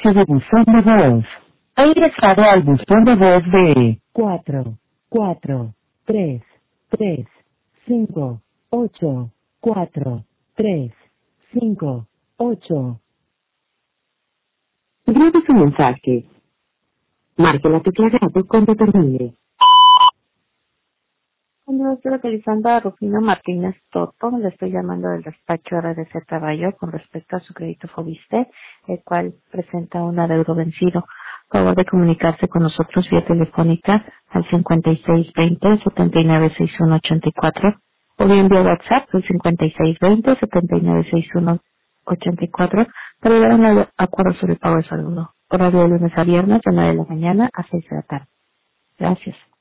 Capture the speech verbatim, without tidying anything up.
mensaje de buzón de voz. Ha ingresado al buzón de voz de cuatro, cuatro, tres, tres, cinco, ocho, cuatro, tres, cinco, ocho. Grabe su mensaje. Marque la tecla gato cuando termine. Bueno, estoy localizando a Rufino Martínez Toto. Le estoy llamando del despacho R D Z Bayo con respecto a su crédito Fobiste, el cual presenta un adeudo vencido. Por favor de comunicarse con nosotros vía telefónica al cincuenta y seis veinte, setenta y nueve sesenta y uno ochenta y cuatro o bien vía WhatsApp al cincuenta y seis veinte, setenta y nueve sesenta y uno ochenta y cuatro para llegar a un acuerdo sobre el pago de saludo. Horario de lunes a viernes de nueve de la mañana a seis de la tarde. Gracias.